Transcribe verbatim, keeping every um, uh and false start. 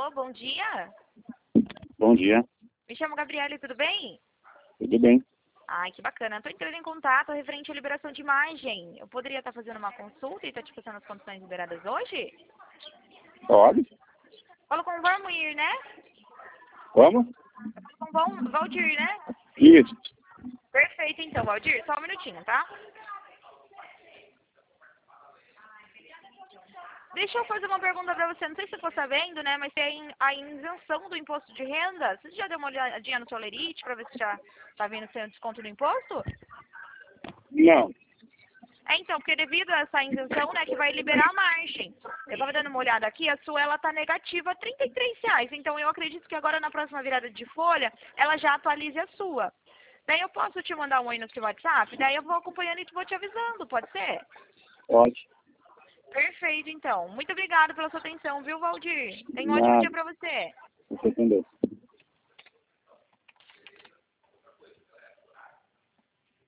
Alô, bom dia. Bom dia. Me chamo Gabriele, tudo bem? Tudo bem? Ai, que bacana. Estou entrando em contato referente à liberação de imagem. Eu poderia estar fazendo uma consulta e estar te passando as condições liberadas hoje? Pode? Falo com o Valmir, né? Como? Com o Val- Valdir, né? Isso. Perfeito, então, Valdir. Só um minutinho, tá? Deixa eu fazer uma pergunta pra você. Não sei se você ficou sabendo, né? Mas tem a isenção do imposto de renda. Você já deu uma olhadinha no seu Lerite pra ver se já tá vindo sem desconto do imposto? Não. É, então, porque devido a essa isenção, né, que vai liberar a margem. Eu tava dando uma olhada aqui, a sua, ela tá negativa trinta e três reais. Então, eu acredito que agora, na próxima virada de folha, ela já atualize a sua. Daí eu posso te mandar um oi no seu WhatsApp? Daí eu vou acompanhando e vou te avisando, pode ser? Pode. Perfeito, então. Muito obrigada pela sua atenção, viu, Valdir? Tenha um ótimo Nada. dia pra você. Você entendeu?